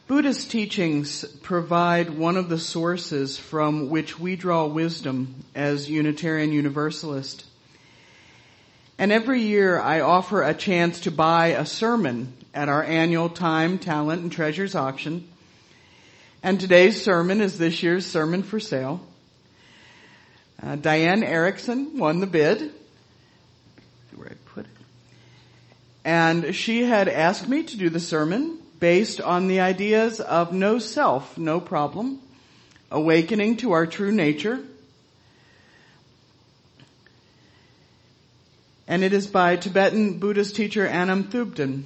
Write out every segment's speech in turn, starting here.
Buddhist teachings provide one of the sources from which we draw wisdom as Unitarian Universalist. And every year I offer a chance to buy a sermon at our annual Time, Talent, and Treasures auction. And today's sermon is this year's sermon for sale. Diane Erickson won the bid. Where I put it. And she had asked me to do the sermon based on the ideas of no self, no problem, awakening to our true nature. And it is by Tibetan Buddhist teacher Anam Thubten.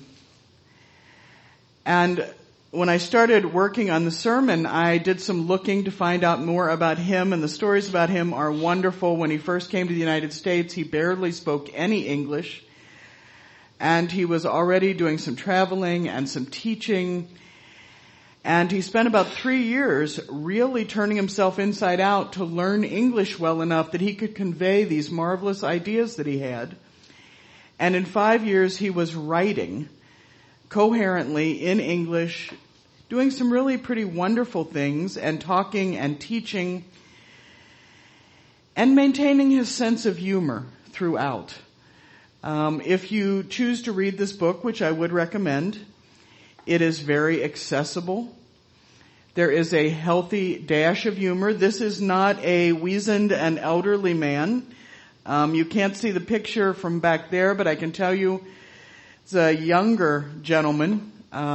And when I started working on the sermon, I did some looking to find out more about him, and the stories about him are wonderful. When he first came to the United States, he barely spoke any English. And he was already doing some traveling and some teaching. And he spent about 3 years really turning himself inside out to learn English well enough that he could convey these marvelous ideas that he had. And in 5 years, he was writing coherently in English, doing some really pretty wonderful things, and talking and teaching, and maintaining his sense of humor throughout. If you choose to read this book, which I would recommend, it is very accessible. There is a healthy dash of humor. This is not a weazened and elderly man. You can't see the picture from back there, but I can tell you it's a younger gentleman.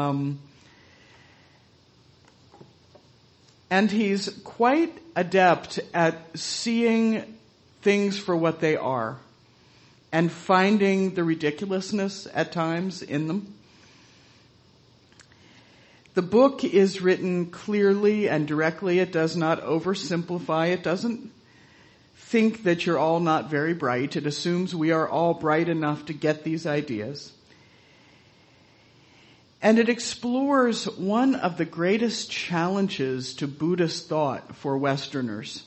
And he's quite adept at seeing things for what they are and finding the ridiculousness at times in them. The book is written clearly and directly. It does not oversimplify. It doesn't think that you're all not very bright. It assumes we are all bright enough to get these ideas. And it explores one of the greatest challenges to Buddhist thought for Westerners.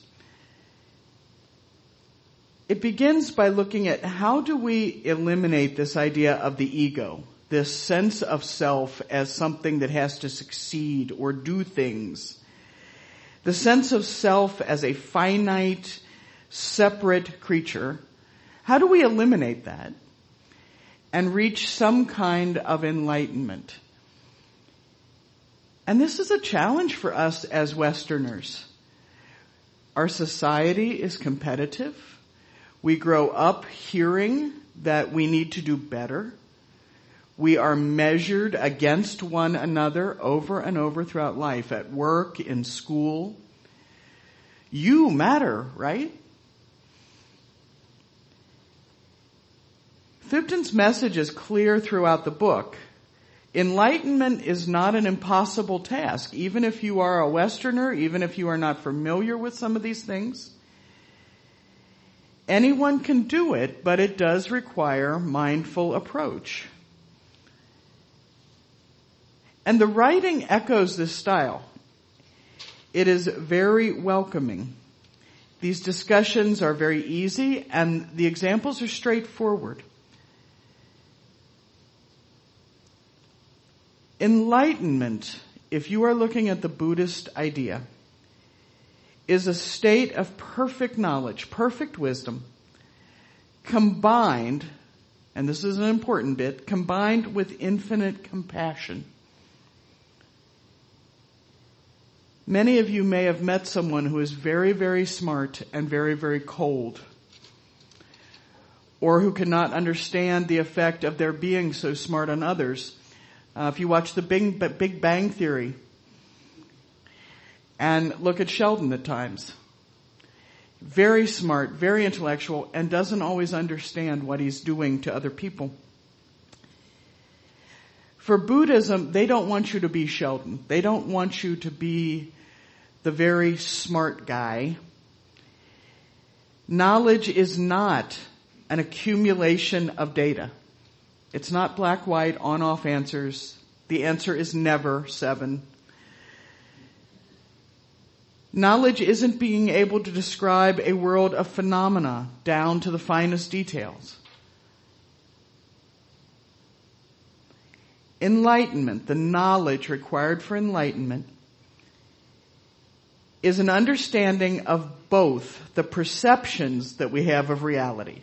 It begins by looking at how do we eliminate this idea of the ego, this sense of self as something that has to succeed or do things. The sense of self as a finite, separate creature. How do we eliminate that and reach some kind of enlightenment? And this is a challenge for us as Westerners. Our society is competitive. We grow up hearing that we need to do better. We are measured against one another over and over throughout life, at work, in school. You matter, right? Thubten's message is clear throughout the book. Enlightenment is not an impossible task, even if you are a Westerner, even if you are not familiar with some of these things. Anyone can do it, but it does require mindful approach. And the writing echoes this style. It is very welcoming. These discussions are very easy, and the examples are straightforward. Enlightenment, if you are looking at the Buddhist idea, is a state of perfect knowledge, perfect wisdom, combined, and this is an important bit, combined with infinite compassion. Many of you may have met someone who is very, very smart and very, very cold, or who cannot understand the effect of their being so smart on others. If you watch the Big Bang Theory and look at Sheldon at times, very smart, very intellectual, and doesn't always understand what he's doing to other people. For Buddhism, they don't want you to be Sheldon. They don't want you to be the very smart guy. Knowledge is not an accumulation of data. It's not black, white, on-off answers. The answer is never 7. Knowledge isn't being able to describe a world of phenomena down to the finest details. Enlightenment, the knowledge required for enlightenment, is an understanding of both the perceptions that we have of reality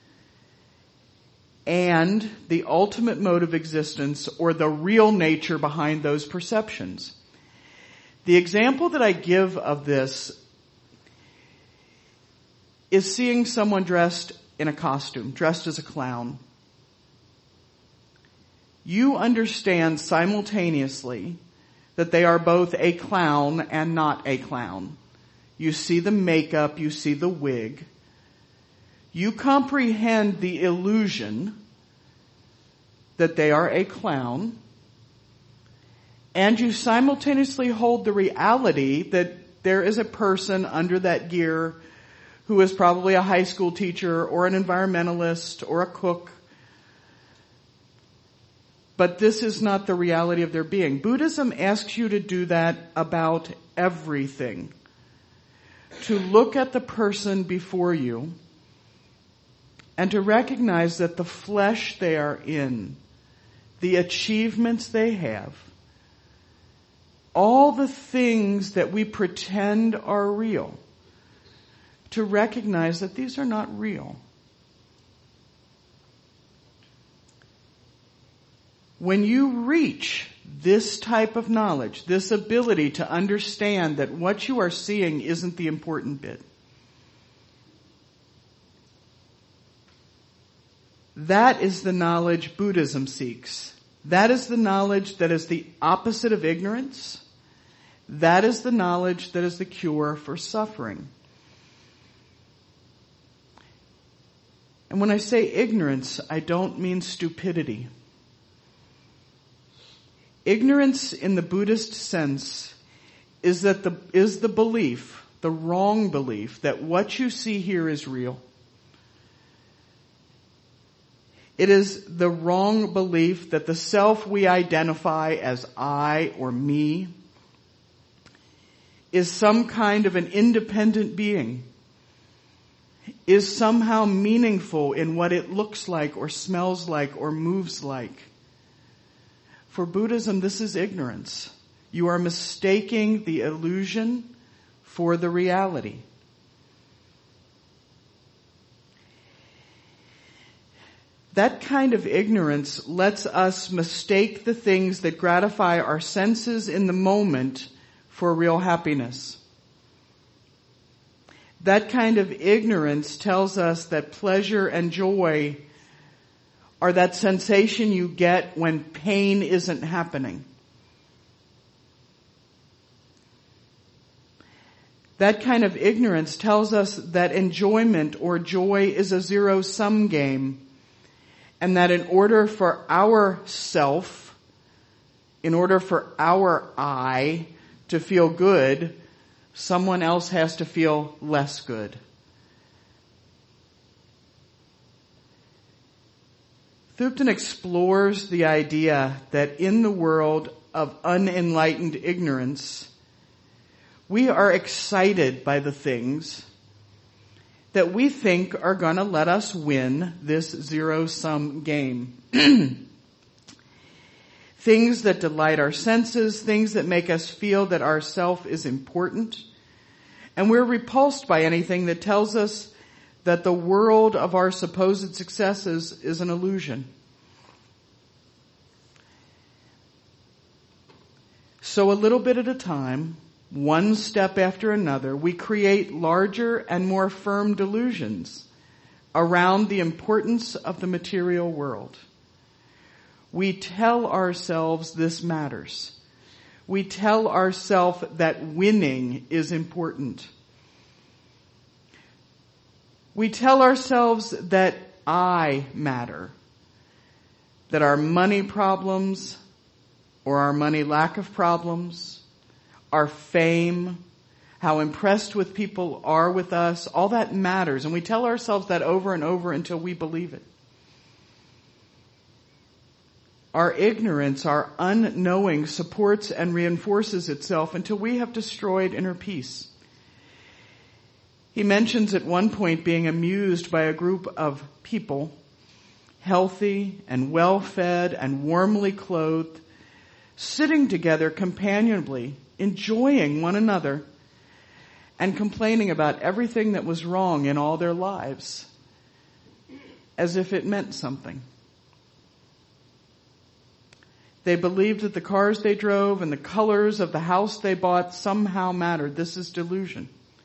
and the ultimate mode of existence, or the real nature behind those perceptions. The example that I give of this is seeing someone dressed in a costume, dressed as a clown. You understand simultaneously that they are both a clown and not a clown. You see the makeup, you see the wig. You comprehend the illusion that they are a clown, and you simultaneously hold the reality that there is a person under that gear who is probably a high school teacher or an environmentalist or a cook. But this is not the reality of their being. Buddhism asks you to do that about everything. To look at the person before you and to recognize that the flesh they are in, the achievements they have, all the things that we pretend are real, to recognize that these are not real. When you reach this type of knowledge, this ability to understand that what you are seeing isn't the important bit, that is the knowledge Buddhism seeks. That is the knowledge that is the opposite of ignorance. That is the knowledge that is the cure for suffering. And when I say ignorance, I don't mean stupidity. Ignorance in the Buddhist sense is the belief, the wrong belief, that what you see here is real. It is the wrong belief that the self we identify as I or me is some kind of an independent being, is somehow meaningful in what it looks like or smells like or moves like. For Buddhism, this is ignorance. You are mistaking the illusion for the reality. That kind of ignorance lets us mistake the things that gratify our senses in the moment for real happiness. That kind of ignorance tells us that pleasure and joy are that sensation you get when pain isn't happening. That kind of ignorance tells us that enjoyment or joy is a zero-sum game, and that in order for our self, in order for our I to feel good, someone else has to feel less good. Thupten explores the idea that in the world of unenlightened ignorance, we are excited by the things that we think are going to let us win this zero-sum game. Things that delight our senses, things that make us feel that our self is important. And we're repulsed by anything that tells us that the world of our supposed successes is an illusion. So a little bit at a time, one step after another, we create larger and more firm delusions around the importance of the material world. We tell ourselves this matters. We tell ourselves that winning is important. We tell ourselves that I matter, that our money problems or our money lack of problems, our fame, how impressed with people are with us, all that matters. And we tell ourselves that over and over until we believe it. Our ignorance, our unknowing supports and reinforces itself until we have destroyed inner peace. He mentions at one point being amused by a group of people healthy and well-fed and warmly clothed, sitting together companionably, enjoying one another, and complaining about everything that was wrong in all their lives, as if it meant something. They believed that the cars they drove and the colors of the house they bought somehow mattered. This is delusion.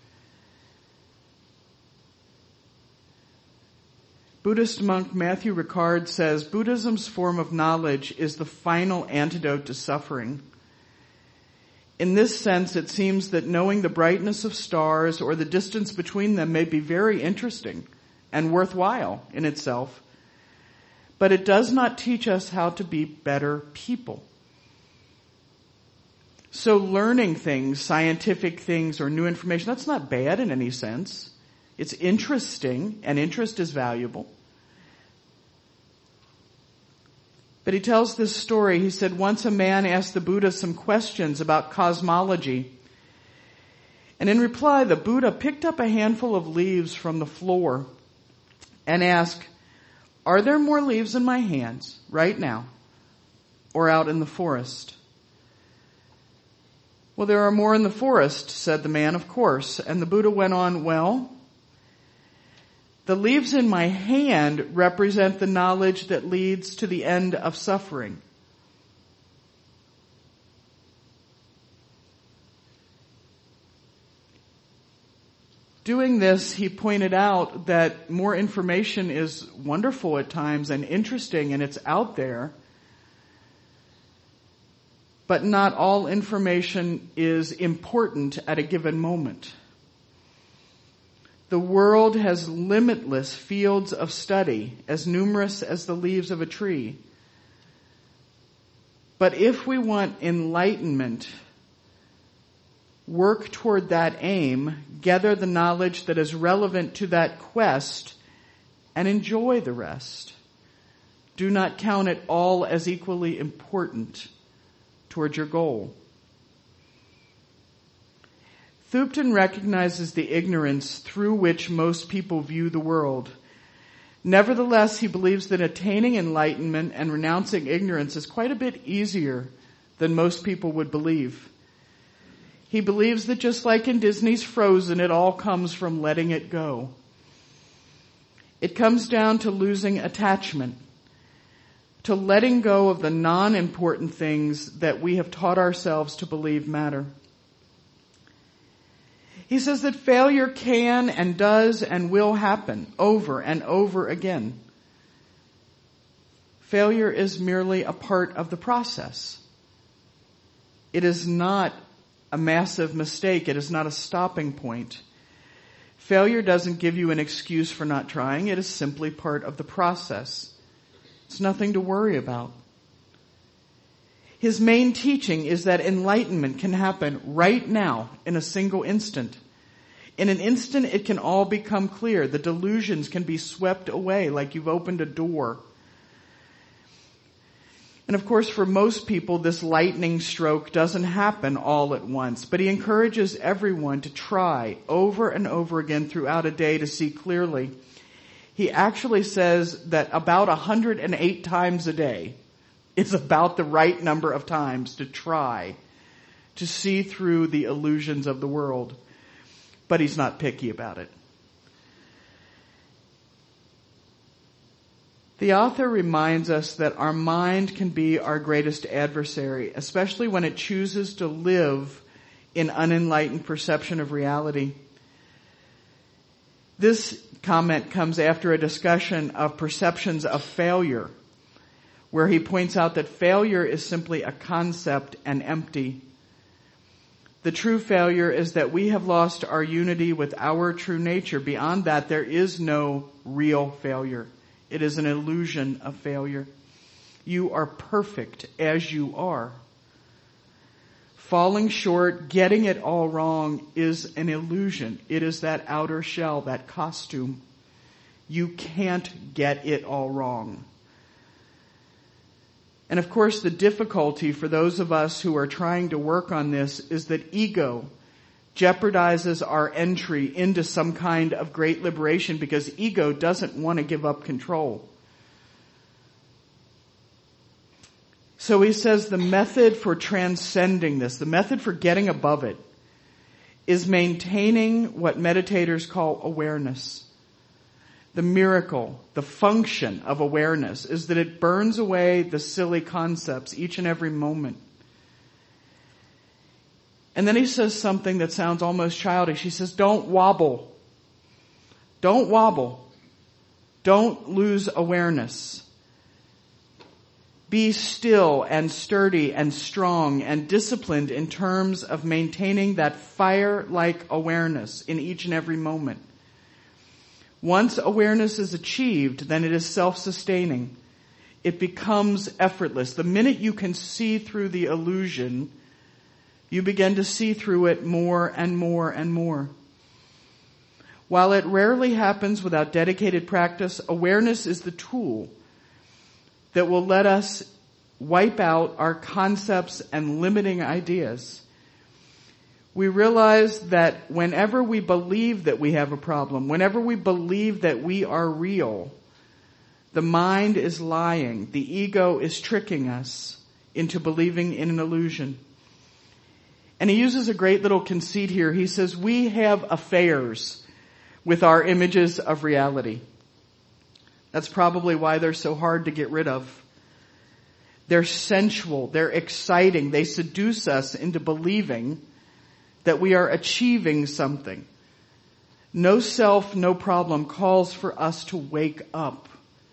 Buddhist monk Matthew Ricard says, Buddhism's form of knowledge is the final antidote to suffering. In this sense, it seems that knowing the brightness of stars or the distance between them may be very interesting and worthwhile in itself, but it does not teach us how to be better people. So learning things, scientific things or new information, that's not bad in any sense. It's interesting, and interest is valuable. But he tells this story. He said, once a man asked the Buddha some questions about cosmology. And in reply, the Buddha picked up a handful of leaves from the floor and asked, are there more leaves in my hands right now or out in the forest? Well, there are more in the forest, said the man, of course. And the Buddha went on, well, the leaves in my hand represent the knowledge that leads to the end of suffering. Doing this, he pointed out that more information is wonderful at times and interesting, and it's out there. But not all information is important at a given moment. The world has limitless fields of study, as numerous as the leaves of a tree. But if we want enlightenment, work toward that aim, gather the knowledge that is relevant to that quest, and enjoy the rest. Do not count it all as equally important toward your goal. Thupten recognizes the ignorance through which most people view the world. Nevertheless, he believes that attaining enlightenment and renouncing ignorance is quite a bit easier than most people would believe. He believes that just like in Disney's Frozen, it all comes from letting it go. It comes down to losing attachment, to letting go of the non-important things that we have taught ourselves to believe matter. He says that failure can and does and will happen over and over again. Failure is merely a part of the process. It is not a massive mistake. It is not a stopping point. Failure doesn't give you an excuse for not trying. It is simply part of the process. It's nothing to worry about. His main teaching is that enlightenment can happen right now in a single instant. In an instant, it can all become clear. The delusions can be swept away like you've opened a door. And of course, for most people, this lightning stroke doesn't happen all at once. But he encourages everyone to try over and over again throughout a day to see clearly. He actually says that about 108 times a day is about the right number of times to try to see through the illusions of the world. But he's not picky about it. The author reminds us that our mind can be our greatest adversary, especially when it chooses to live in unenlightened perception of reality. This comment comes after a discussion of perceptions of failure, where he points out that failure is simply a concept and empty. The true failure is that we have lost our unity with our true nature. Beyond that, there is no real failure. It is an illusion of failure. You are perfect as you are. Falling short, getting it all wrong is an illusion. It is that outer shell, that costume. You can't get it all wrong. And of course, the difficulty for those of us who are trying to work on this is that ego jeopardizes our entry into some kind of great liberation because ego doesn't want to give up control. So he says the method for transcending this, the method for getting above it, is maintaining what meditators call awareness. The miracle, the function of awareness is that it burns away the silly concepts each and every moment. And then he says something that sounds almost childish. He says, don't wobble. Don't wobble. Don't lose awareness. Be still and sturdy and strong and disciplined in terms of maintaining that fire-like awareness in each and every moment. Once awareness is achieved, then it is self-sustaining. It becomes effortless. The minute you can see through the illusion, you begin to see through it more and more and more. While it rarely happens without dedicated practice, awareness is the tool that will let us wipe out our concepts and limiting ideas. We realize that whenever we believe that we have a problem, whenever we believe that we are real, the mind is lying. The ego is tricking us into believing in an illusion. And he uses a great little conceit here. He says, we have affairs with our images of reality. That's probably why they're so hard to get rid of. They're sensual. They're exciting. They seduce us into believing that we are achieving something. No self, no problem calls for us to wake up.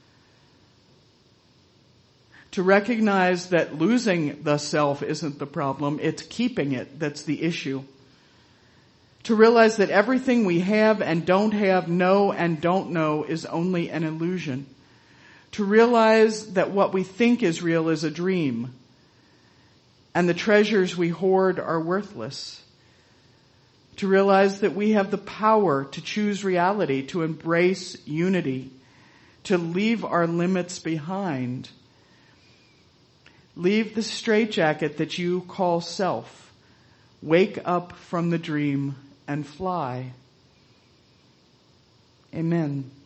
To recognize that losing the self isn't the problem, it's keeping it that's the issue. To realize that everything we have and don't have, know and don't know is only an illusion. To realize that what we think is real is a dream, and the treasures we hoard are worthless. To realize that we have the power to choose reality, to embrace unity, to leave our limits behind. Leave the straitjacket that you call self. Wake up from the dream and fly. Amen.